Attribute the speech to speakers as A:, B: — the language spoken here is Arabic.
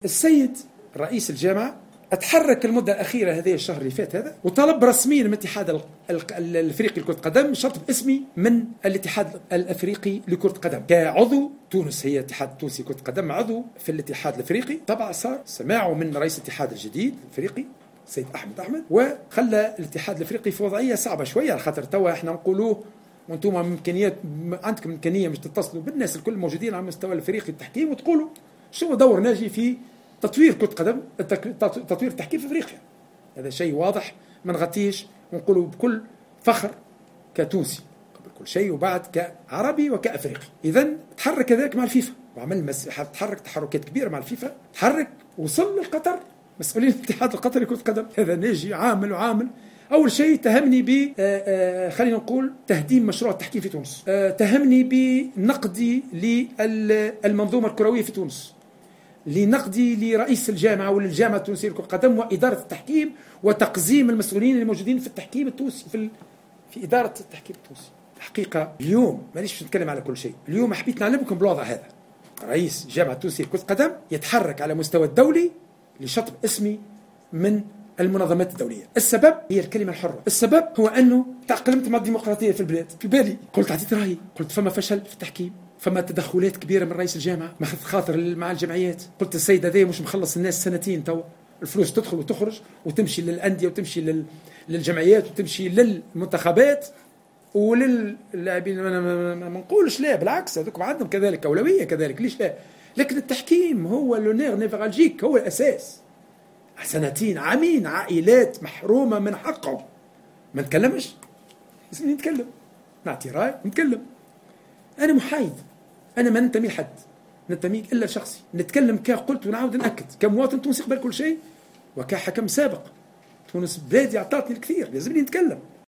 A: السيد رئيس الجامعة اتحرك المدة الأخيرة هذه الشهر اللي فات هذا وطلب رسميا من الاتحاد الأفريقي لكرة القدم شطب اسمي من الاتحاد الأفريقي لكرة القدم كعضو. تونس هي الاتحاد التونسي لكرة القدم عضو في الاتحاد الأفريقي. طبعا صار سماعه من رئيس الاتحاد الجديد الأفريقي سيد أحمد وخلى الاتحاد الأفريقي في وضعية صعبة شوية، على خاطر توا احنا نقولوه وانتم امكانيات عندكم امكانيه مش تتصلوا بالناس الكل موجودين على مستوى الافريقي التحكيم وتقولوا شنو دور ناجي في تطوير كرة قدم، تطوير التحكيم في افريقيا. هذا شيء واضح ما نغطيش ونقولوا بكل فخر كتونسي قبل كل شيء وبعد كعربي وكافريقي. اذا تحرك كذلك مع الفيفا وعمل تحرك تحركات كبيره مع الفيفا، تحرك وصل لقطر مسؤولين الاتحاد القطري لكرة القدم. هذا ناجي عامل أول شيء تهمني خلينا نقول تهديم مشروع التحكيم في تونس، تهمني بنقدي للمنظومة الكروية في تونس، لنقدي لرئيس الجامعة وللجامعة التونسية لكرة القدم وإدارة التحكيم وتقزيم المسؤولين الموجودين في التحكيم التونسي في إدارة التحكيم التونسي. الحقيقة اليوم مانيش نتكلم على كل شيء، اليوم حبيت نعلمكم بالوضع هذا. رئيس الجامعة التونسية لكرة القدم يتحرك على مستوى الدولي لشطب اسمي من المنظمات الدولية. السبب هي الكلمة الحرة، السبب هو أنه تأقلمت مع الديمقراطية في البلاد. في بالي قلت عطيت رأيي، قلت فما فشل في التحكيم، فما تدخلات كبيرة من رئيس الجامعة ما خذ خاطر مع الجمعيات. قلت السيد هذا مش مخلص الناس سنتين توا، الفلوس تدخل وتخرج وتمشي للأندية وتمشي للجمعيات وتمشي للمنتخبات وللاعبين. ما نقولش لا، بالعكس هذوك عندهم كذلك أولوية كذلك، ليش لا؟ لكن التحكيم هو لونير نيفرالجيك، هو الأساس. سنتين عامين عائلات محرومة من حقهم. ما نتكلمش، لازم نتكلم، نعطي رأي نتكلم. أنا محايد، أنا ما ننتمي لحد، ننتمي إلا شخصي. نتكلم كقلت ونعاود نأكد كمواطن تونسي قبل كل شيء وكحكم سابق. تونس بلادي أعطتني الكثير، لازم نتكلم.